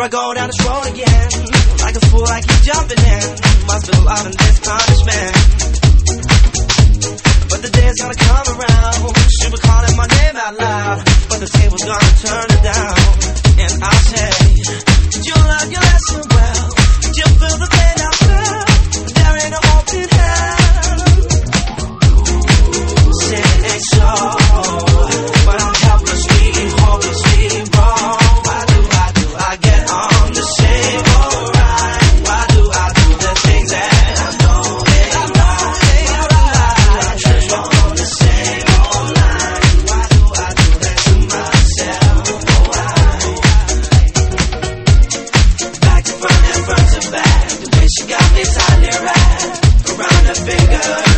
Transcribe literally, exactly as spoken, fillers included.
I go down this road again. Like a fool I keep jumping in. Must be loving this punishment. But the day's gonna come around. She be calling my name out loud, but the table's gonna turn it down. And I'll say, did you learn your lesson well? Did you feel the pain I felt? There ain't no hope in hell. Say it ain't so, but I'm helplessly, hopelessly wrong. Why do I do I get on the same old ride? Why do I do the things that I know ain't right? Ain't right. I trip on the same old line. Why do I do that to myself? Oh, why? Back to front and front to back. The way she got me tightly wrapped around her finger.